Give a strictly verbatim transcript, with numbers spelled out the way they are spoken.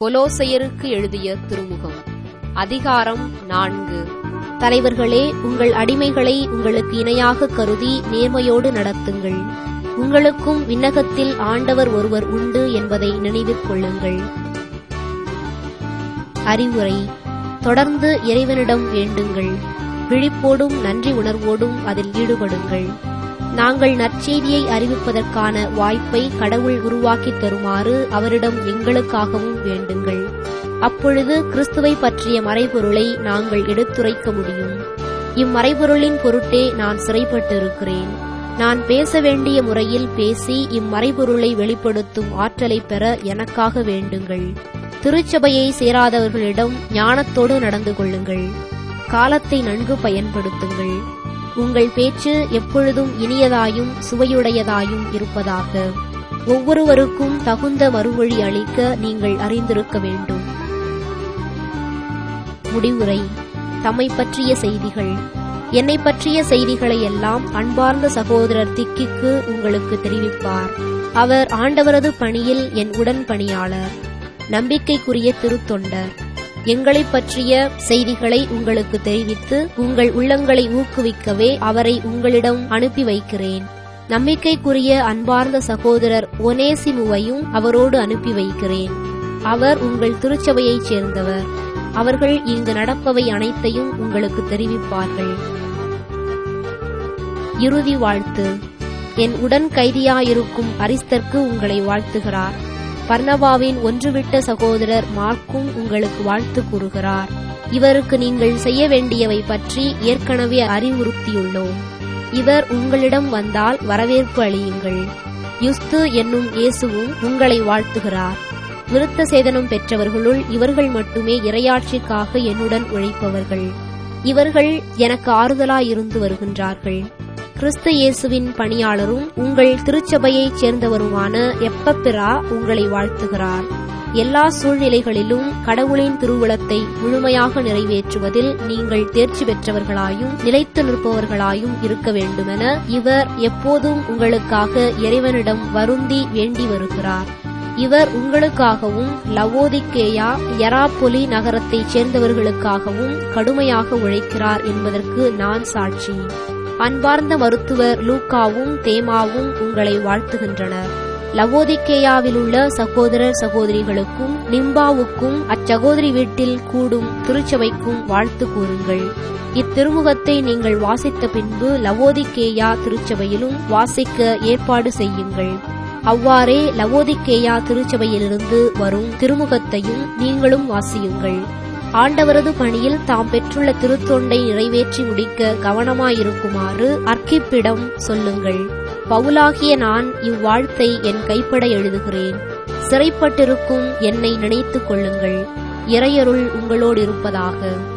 கொலோசையருக்கு எழுதிய திருமுகம் அதிகாரம் நான்கு. தலைவர்களே, உங்கள் அடிமைகளை உங்களுக்கு இணையாக கருதி நேர்மையோடு நடத்துங்கள். உங்களுக்கும் விண்ணகத்தில் ஆண்டவர் ஒருவர் உண்டு என்பதை நினைவில் கொள்ளுங்கள். அறிவுரை: தொடர்ந்து இறைவனிடம் வேண்டுங்கள். விழிப்போடும் நன்றி உணர்வோடும் அதில் ஈடுபடுங்கள். நாங்கள் நற்செய்தியை அறிவிப்பதற்கான வாய்ப்பை கடவுள் உருவாக்கித் தருமாறு அவரிடம் எங்களுக்காகவும் வேண்டுங்கள். அப்பொழுது கிறிஸ்துவை பற்றிய மறைபொருளை நாங்கள் எடுத்துரைக்க முடியும். இம்மறைபொருளின் பொருட்டே நான் சிறைப்பட்டிருக்கிறேன். நான் பேச வேண்டிய முறையில் பேசி இம்மறைபொருளை வெளிப்படுத்தும் ஆற்றலை பெற எனக்காக வேண்டுங்கள். திருச்சபையை சேராதவர்களிடம் ஞானத்தோடு நடந்து கொள்ளுங்கள். காலத்தை நன்கு பயன்படுத்துங்கள். உங்கள் பேச்சு எப்பொழுதும் இனியதாயும் சுவையுடையதாயும் இருப்பதாக. ஒவ்வொருவருக்கும் தகுந்த மறுமொழி அளிக்க நீங்கள் அறிந்திருக்க வேண்டும். முடிவுரை: தம்மை பற்றிய செய்திகள். என்னை பற்றிய செய்திகளை எல்லாம் அன்பார்ந்த சகோதரர் திக்கிக்கு உங்களுக்கு தெரிவிப்பார். அவர் ஆண்டவரது பணியில் என் உடன் பணியாளர், நம்பிக்கைக்குரிய திருத்தொண்டர். எங்களைப் பற்றிய செய்திகளை உங்களுக்கு தெரிவித்து உங்கள் உள்ளங்களை ஊக்குவிக்கவே அவரை உங்களிடம் அனுப்பி வைக்கிறேன். நம்பிக்கைக்குரிய அன்பார்ந்த சகோதரர் ஒனேசிமுவையும் அவரோடு அனுப்பி வைக்கிறேன். அவர் உங்கள் திருச்சபையைச் சேர்ந்தவர். அவர்கள் இங்கு நடப்பவை அனைத்தையும் உங்களுக்கு தெரிவிப்பார்கள். இறுதி வாழ்த்து: என் உடன் கைதியாயிருக்கும் அரிஸ்தர்க்கு உங்களை வாழ்த்துகிறார். பர்னபாவின் ஒன்றுவிட்ட சகோதரர் மார்க்கும் உங்களுக்கு வாழ்த்து கூறுகிறார். இவருக்கு நீங்கள் செய்ய வேண்டியவை பற்றி ஏற்கனவே அறிவுறுத்தியுள்ளோம். இவர் உங்களிடம் வந்தால் வரவேற்பு அளியுங்கள். யுஸ்து என்னும் இயேசுவும் உங்களை வாழ்த்துகிறார். விருத்த சேதனம் பெற்றவர்களுள் இவர்கள் மட்டுமே இறையாட்சிக்காக என்னுடன் உழைப்பவர்கள். இவர்கள் எனக்கு ஆறுதலாயிருந்து வருகின்றார்கள். கிறிஸ்து இயேசுவின் பணியாளரும் உங்கள் திருச்சபையைச் சேர்ந்தவருமான எப்பப்பிரா உங்களை வாழ்த்துகிறார். எல்லா சூழ்நிலைகளிலும் கடவுளின் திருவுளத்தை முழுமையாக நிறைவேற்றுவதில் நீங்கள் தேர்ச்சி பெற்றவர்களாயும் நிலைத்து நிற்பவர்களாயும் இருக்க வேண்டுமென இவர் எப்போதும் உங்களுக்காக இறைவனிடம் வருந்தி வேண்டி வருகிறார். இவர் உங்களுக்காகவும் லவோதிக்கேயா யராப்பொலி நகரத்தைச் சேர்ந்தவர்களுக்காகவும் கடுமையாக உழைக்கிறார் என்பதற்கு நான் சாட்சி. அன்பார்ந்த மருத்துவர் லூக்காவும் தேமாவும் உங்களை வாழ்த்துகின்றனர். லவோதிக்கேயாவிலுள்ள சகோதரர் சகோதரிகளுக்கும் நிம்பாவுக்கும் அச்சகோதரி வீட்டில் கூடும் திருச்சபைக்கும் வாழ்த்து கூறுங்கள். இத்திருமுகத்தை நீங்கள் வாசித்த பின்பு லவோதிக்கேயா திருச்சபையிலும் வாசிக்க ஏற்பாடு செய்யுங்கள். அவ்வாறே லவோதிக்கேயா திருச்சபையிலிருந்து வரும் திருமுகத்தையும் நீங்களும் வாசியுங்கள். ஆண்டவரது பணியில் தாம் பெற்றுள்ள திருத்தொண்டை நிறைவேற்றி முடிக்க கவனமாயிருக்குமாறு அர்க்கிப்பிடம் சொல்லுங்கள். பவுலாகிய நான் இவ்வாழ்த்தை என் கைப்பட எழுதுகிறேன். சிறைப்பட்டிருக்கும் என்னை நினைத்துக் கொள்ளுங்கள். இறையருள் உங்களோடு இருப்பதாக.